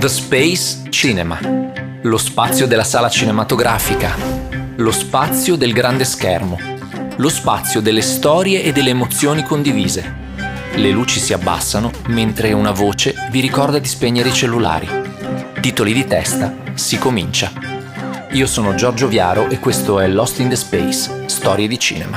The Space Cinema, lo spazio della sala cinematografica, lo spazio del grande schermo, lo spazio delle storie e delle emozioni condivise. Le luci si abbassano mentre una voce vi ricorda di spegnere i cellulari. Titoli di testa, si comincia. Io sono Giorgio Viaro e questo è Lost in the Space, storie di cinema.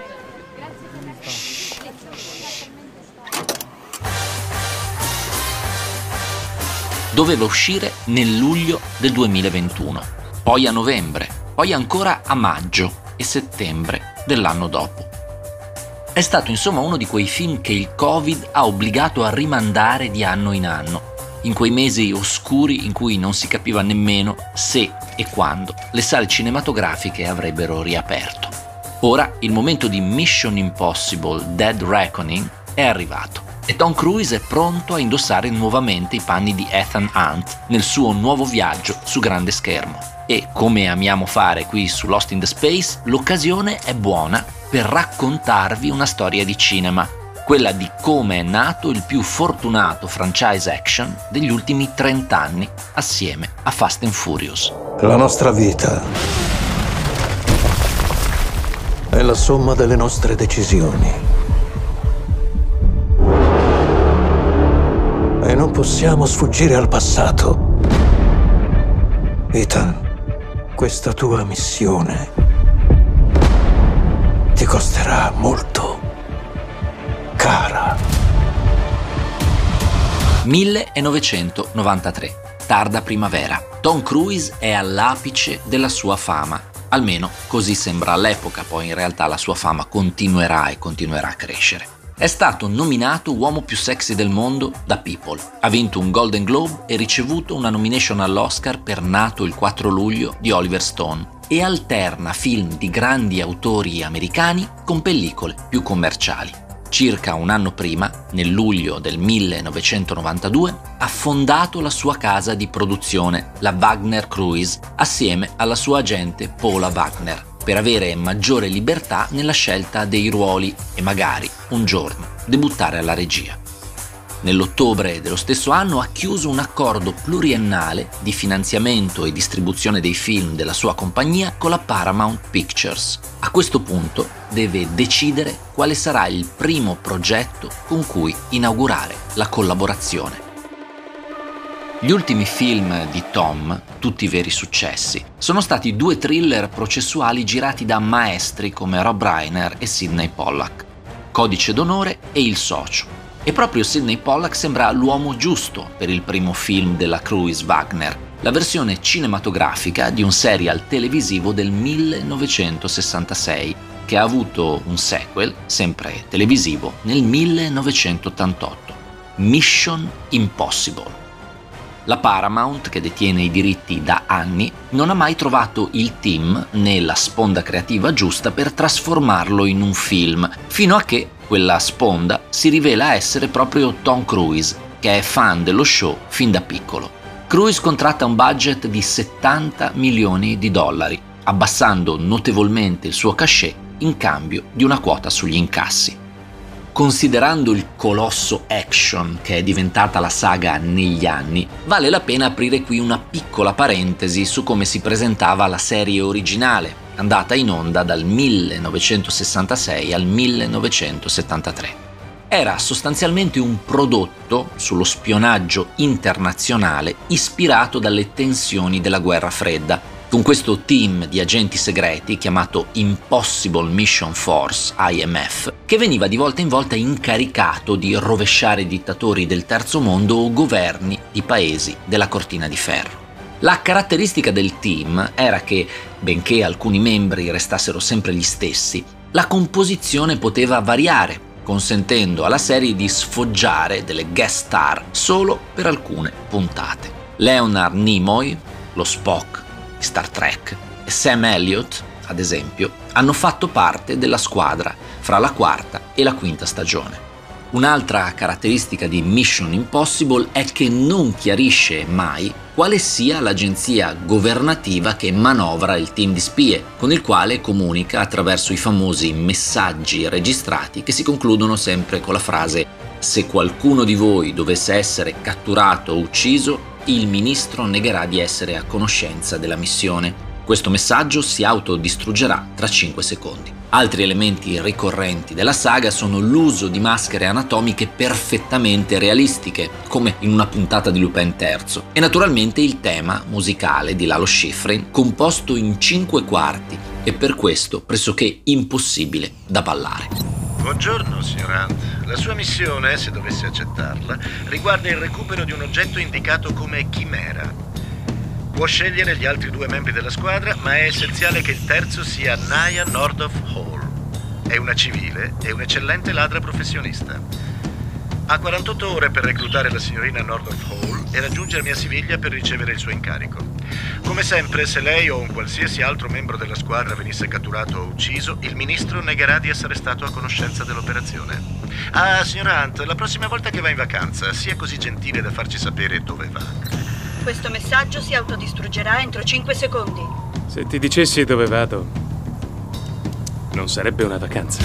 Doveva uscire nel luglio del 2021, poi a novembre, poi ancora a maggio e settembre dell'anno dopo. È stato insomma uno di quei film che il Covid ha obbligato a rimandare di anno in anno, in quei mesi oscuri in cui non si capiva nemmeno se e quando le sale cinematografiche avrebbero riaperto. Ora il momento di Mission Impossible Dead Reckoning è arrivato. E Tom Cruise è pronto a indossare nuovamente i panni di Ethan Hunt nel suo nuovo viaggio su grande schermo. E, come amiamo fare qui su Lost in the Space, l'occasione è buona per raccontarvi una storia di cinema, quella di come è nato il più fortunato franchise action degli ultimi 30 anni, assieme a Fast and Furious. La nostra vita è la somma delle nostre decisioni. E non possiamo sfuggire al passato. Ethan, questa tua missione ti costerà molto cara. 1993, tarda primavera. Tom Cruise è all'apice della sua fama. Almeno così sembra all'epoca, poi in realtà la sua fama continuerà a crescere. È stato nominato uomo più sexy del mondo da People, ha vinto un Golden Globe e ricevuto una nomination all'Oscar per Nato il 4 luglio di Oliver Stone e alterna film di grandi autori americani con pellicole più commerciali. Circa un anno prima, nel luglio del 1992, ha fondato la sua casa di produzione, la Wagner Cruise, assieme alla sua agente Paula Wagner, per avere maggiore libertà nella scelta dei ruoli e magari, un giorno, debuttare alla regia. Nell'ottobre dello stesso anno ha chiuso un accordo pluriennale di finanziamento e distribuzione dei film della sua compagnia con la Paramount Pictures. A questo punto deve decidere quale sarà il primo progetto con cui inaugurare la collaborazione. Gli ultimi film di Tom, tutti veri successi, sono stati 2 thriller processuali girati da maestri come Rob Reiner e Sidney Pollack, Codice d'onore e Il socio. E proprio Sidney Pollack sembra l'uomo giusto per il primo film della Cruise Wagner, la versione cinematografica di un serial televisivo del 1966, che ha avuto un sequel, sempre televisivo, nel 1988, Mission Impossible. La Paramount, che detiene i diritti da anni, non ha mai trovato il team né la sponda creativa giusta per trasformarlo in un film, fino a che quella sponda si rivela essere proprio Tom Cruise, che è fan dello show fin da piccolo. Cruise contratta un budget di $70 milioni, abbassando notevolmente il suo cachet in cambio di una quota sugli incassi. Considerando il colosso action che è diventata la saga negli anni, vale la pena aprire qui una piccola parentesi su come si presentava la serie originale, andata in onda dal 1966 al 1973. Era sostanzialmente un prodotto sullo spionaggio internazionale ispirato dalle tensioni della guerra fredda, con questo team di agenti segreti chiamato Impossible Mission Force, IMF, che veniva di volta in volta incaricato di rovesciare dittatori del terzo mondo o governi di paesi della cortina di ferro. La caratteristica del team era che, benché alcuni membri restassero sempre gli stessi, la composizione poteva variare, consentendo alla serie di sfoggiare delle guest star solo per alcune puntate. Leonard Nimoy, lo Spock di Star Trek, e Sam Elliott, ad esempio, hanno fatto parte della squadra fra la 4ª e la 5ª stagione. Un'altra caratteristica di Mission Impossible è che non chiarisce mai quale sia l'agenzia governativa che manovra il team di spie, con il quale comunica attraverso i famosi messaggi registrati che si concludono sempre con la frase: se qualcuno di voi dovesse essere catturato o ucciso, il ministro negherà di essere a conoscenza della missione. Questo messaggio si autodistruggerà tra 5 secondi. Altri elementi ricorrenti della saga sono l'uso di maschere anatomiche perfettamente realistiche, come in una puntata di Lupin III, e naturalmente il tema musicale di Lalo Schifrin, composto in 5 quarti e per questo pressoché impossibile da ballare. Buongiorno, signor Hunt. La sua missione, se dovesse accettarla, riguarda il recupero di un oggetto indicato come chimera. Può scegliere gli altri 2 membri della squadra, ma è essenziale che il terzo sia Naya Nordoff Hall. È una civile e un'eccellente ladra professionista. Ha 48 ore per reclutare la signorina Nordoff Hall e raggiungermi a Siviglia per ricevere il suo incarico. Come sempre, se lei o un qualsiasi altro membro della squadra venisse catturato o ucciso, il ministro negherà di essere stato a conoscenza dell'operazione. Ah, signor Hunt, la prossima volta che va in vacanza, sia così gentile da farci sapere dove va. Questo messaggio si autodistruggerà entro 5 secondi. Se ti dicessi dove vado, non sarebbe una vacanza.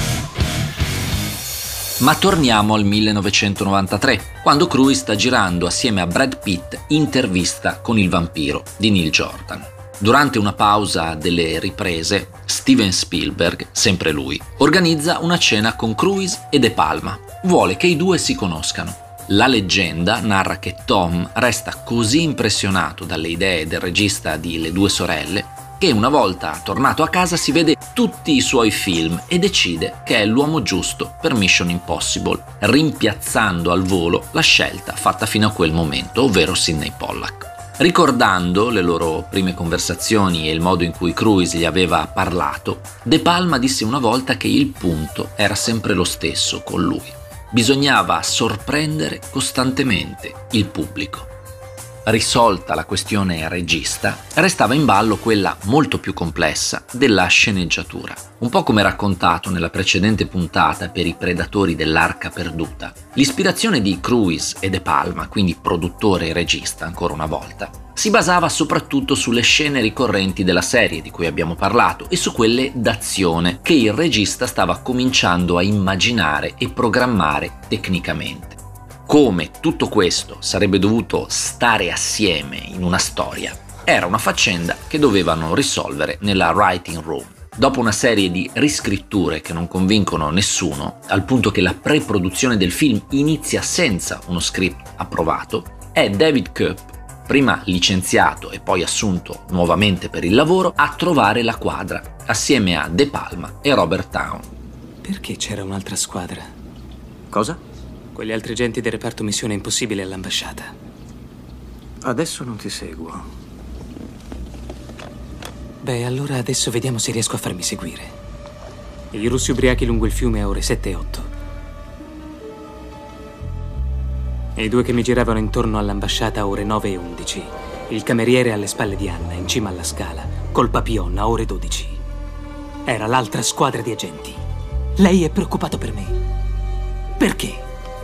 Ma torniamo al 1993, quando Cruise sta girando assieme a Brad Pitt Intervista con il vampiro di Neil Jordan. Durante una pausa delle riprese, Steven Spielberg, sempre lui, organizza una cena con Cruise e De Palma. Vuole che i due si conoscano. La leggenda narra che Tom resta così impressionato dalle idee del regista di Le due sorelle che una volta tornato a casa si vede tutti i suoi film e decide che è l'uomo giusto per Mission Impossible, rimpiazzando al volo la scelta fatta fino a quel momento, ovvero Sidney Pollack. Ricordando le loro prime conversazioni e il modo in cui Cruise gli aveva parlato, De Palma disse una volta che il punto era sempre lo stesso con lui. Bisognava sorprendere costantemente il pubblico. Risolta la questione regista, restava in ballo quella molto più complessa della sceneggiatura. Un po' come raccontato nella precedente puntata per i Predatori dell'Arca Perduta, l'ispirazione di Cruise e De Palma, quindi produttore e regista ancora una volta, si basava soprattutto sulle scene ricorrenti della serie di cui abbiamo parlato e su quelle d'azione che il regista stava cominciando a immaginare e programmare tecnicamente. Come tutto questo sarebbe dovuto stare assieme in una storia, era una faccenda che dovevano risolvere nella writing room. Dopo una serie di riscritture che non convincono nessuno, al punto che la pre-produzione del film inizia senza uno script approvato, è David Koepp, prima licenziato e poi assunto nuovamente per il lavoro, a trovare la quadra assieme a De Palma e Robert Town. Perché c'era un'altra squadra? Cosa? Quegli altri agenti del reparto Missione Impossibile all'ambasciata. Adesso non ti seguo. Beh, allora adesso vediamo se riesco a farmi seguire. I russi ubriachi lungo il fiume a ore 7 e 8. E i 2 che mi giravano intorno all'ambasciata a ore 9 e 11. Il cameriere alle spalle di Anna, in cima alla scala, col papillon a ore 12. Era l'altra squadra di agenti. Lei è preoccupato per me. Perché?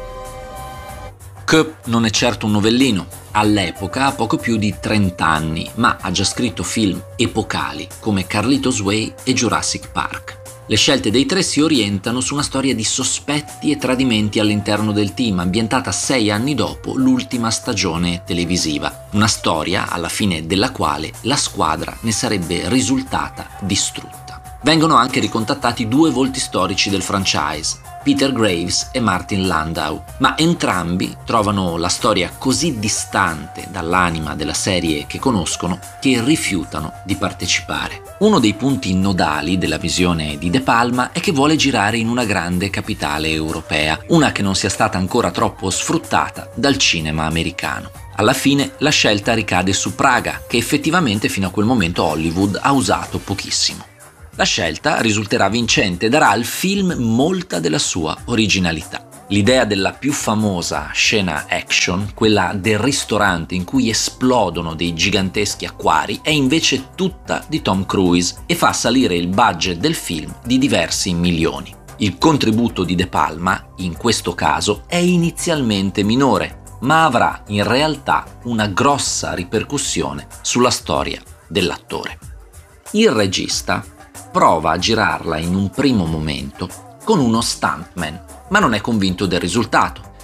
Koepp non è certo un novellino, all'epoca ha poco più di 30 anni, ma ha già scritto film epocali come Carlitos Way e Jurassic Park. Le scelte dei 3 si orientano su una storia di sospetti e tradimenti all'interno del team, ambientata 6 anni dopo l'ultima stagione televisiva. Una storia alla fine della quale la squadra ne sarebbe risultata distrutta. Vengono anche ricontattati 2 volti storici del franchise, Peter Graves e Martin Landau, ma entrambi trovano la storia così distante dall'anima della serie che conoscono che rifiutano di partecipare. Uno dei punti nodali della visione di De Palma è che vuole girare in una grande capitale europea, una che non sia stata ancora troppo sfruttata dal cinema americano. Alla fine la scelta ricade su Praga, che effettivamente fino a quel momento Hollywood ha usato pochissimo. La scelta risulterà vincente e darà al film molta della sua originalità. L'idea della più famosa scena action, quella del ristorante in cui esplodono dei giganteschi acquari, è invece tutta di Tom Cruise e fa salire il budget del film di diversi milioni. Il contributo di De Palma, in questo caso, è inizialmente minore, ma avrà in realtà una grossa ripercussione sulla storia dell'attore. Il regista prova a girarla in un primo momento con uno stuntman, ma non è convinto del risultato.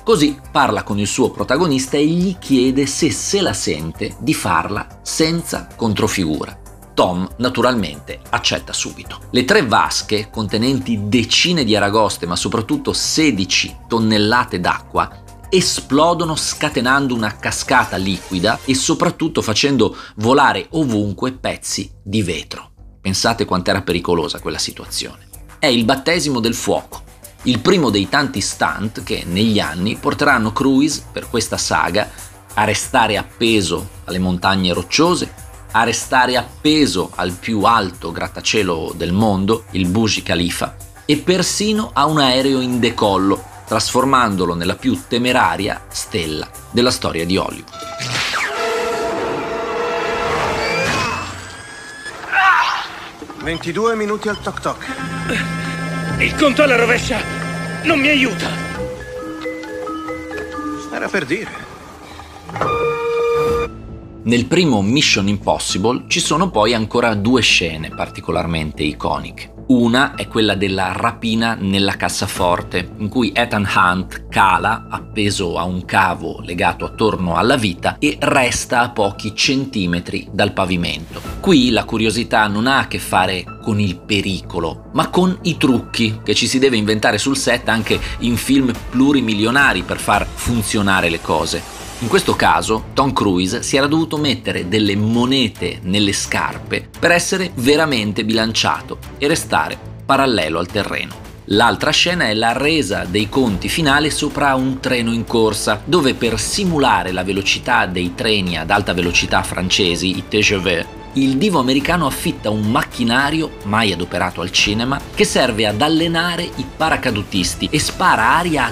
Così parla con il suo protagonista e gli chiede se la sente di farla senza controfigura. Tom naturalmente accetta subito. Le 3 vasche, contenenti decine di aragoste ma soprattutto 16 tonnellate d'acqua, esplodono scatenando una cascata liquida e soprattutto facendo volare ovunque pezzi di vetro. Pensate quant'era pericolosa quella situazione. È il battesimo del fuoco, il primo dei tanti stunt che negli anni porteranno Cruise per questa saga a restare appeso alle montagne rocciose, a restare appeso al più alto grattacielo del mondo, il Burj Khalifa, e persino a un aereo in decollo, trasformandolo nella più temeraria stella della storia di Hollywood. Ah! 22 minuti al toc toc. Il conto alla rovescia non mi aiuta. Era per dire. Nel primo Mission Impossible ci sono poi ancora 2 scene particolarmente iconiche. Una è quella della rapina nella cassaforte, in cui Ethan Hunt cala appeso a un cavo legato attorno alla vita e resta a pochi centimetri dal pavimento. Qui la curiosità non ha a che fare con il pericolo, ma con i trucchi che ci si deve inventare sul set anche in film plurimilionari per far funzionare le cose. In questo caso, Tom Cruise si era dovuto mettere delle monete nelle scarpe per essere veramente bilanciato e restare parallelo al terreno. L'altra scena è la resa dei conti finale sopra un treno in corsa, dove per simulare la velocità dei treni ad alta velocità francesi, i TGV, il divo americano affitta un macchinario mai adoperato al cinema che serve ad allenare i paracadutisti e spara aria a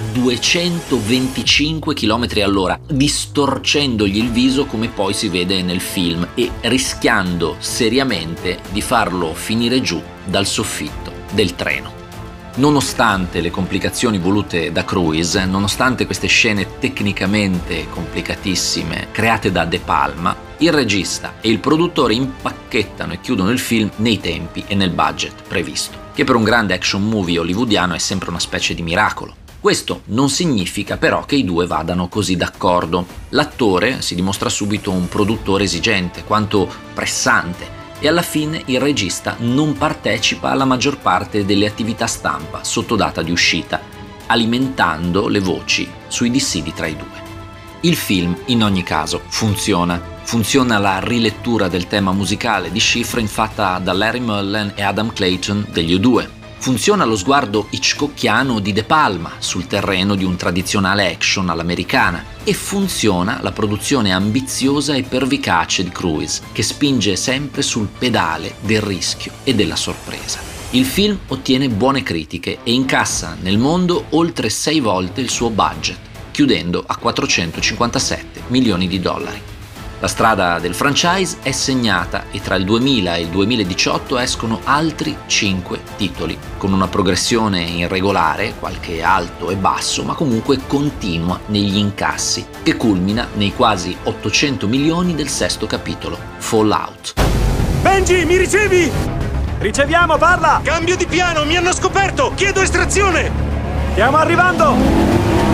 225 km all'ora, distorcendogli il viso come poi si vede nel film e rischiando seriamente di farlo finire giù dal soffitto del treno. Nonostante le complicazioni volute da Cruise, nonostante queste scene tecnicamente complicatissime create da De Palma, il regista e il produttore impacchettano e chiudono il film nei tempi e nel budget previsto, che per un grande action movie hollywoodiano è sempre una specie di miracolo. Questo non significa però che i due vadano così d'accordo. L'attore si dimostra subito un produttore esigente, quanto pressante, e alla fine il regista non partecipa alla maggior parte delle attività stampa sotto data di uscita, alimentando le voci sui dissidi tra i due. Il film, in ogni caso, funziona. Funziona la rilettura del tema musicale di Schifrin fatta da Larry Mullen e Adam Clayton degli U2. Funziona lo sguardo hitchcockiano di De Palma sul terreno di un tradizionale action all'americana e funziona la produzione ambiziosa e pervicace di Cruise, che spinge sempre sul pedale del rischio e della sorpresa. Il film ottiene buone critiche e incassa nel mondo oltre 6 volte il suo budget, chiudendo a $457 milioni. La strada del franchise è segnata e tra il 2000 e il 2018 escono altri 5 titoli, con una progressione irregolare, qualche alto e basso, ma comunque continua negli incassi, che culmina nei quasi 800 milioni del 6º capitolo, Fallout. Benji, mi ricevi? Riceviamo, parla! Cambio di piano, mi hanno scoperto! Chiedo estrazione! Stiamo arrivando!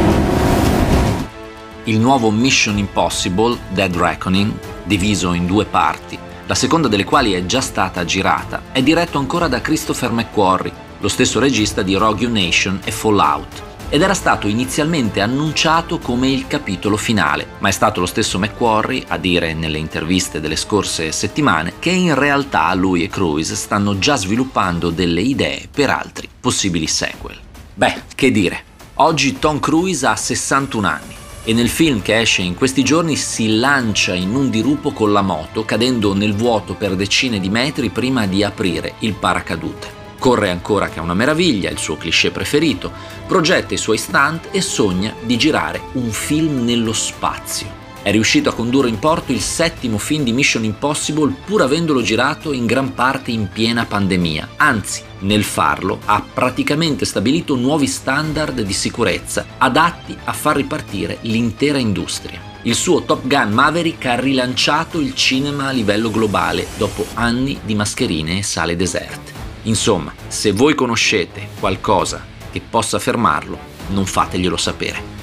Il nuovo Mission Impossible, Dead Reckoning, diviso in 2 parti, la seconda delle quali è già stata girata, è diretto ancora da Christopher McQuarrie, lo stesso regista di Rogue Nation e Fallout, ed era stato inizialmente annunciato come il capitolo finale, ma è stato lo stesso McQuarrie a dire nelle interviste delle scorse settimane che in realtà lui e Cruise stanno già sviluppando delle idee per altri possibili sequel. Beh, che dire, oggi Tom Cruise ha 61 anni. E nel film che esce in questi giorni si lancia in un dirupo con la moto, cadendo nel vuoto per decine di metri prima di aprire il paracadute. Corre ancora che è una meraviglia, il suo cliché preferito, progetta i suoi stunt e sogna di girare un film nello spazio. È riuscito a condurre in porto il 7º film di Mission Impossible pur avendolo girato in gran parte in piena pandemia. Anzi, nel farlo ha praticamente stabilito nuovi standard di sicurezza adatti a far ripartire l'intera industria. Il suo Top Gun Maverick ha rilanciato il cinema a livello globale dopo anni di mascherine e sale deserte. Insomma, se voi conoscete qualcosa che possa fermarlo, non fateglielo sapere.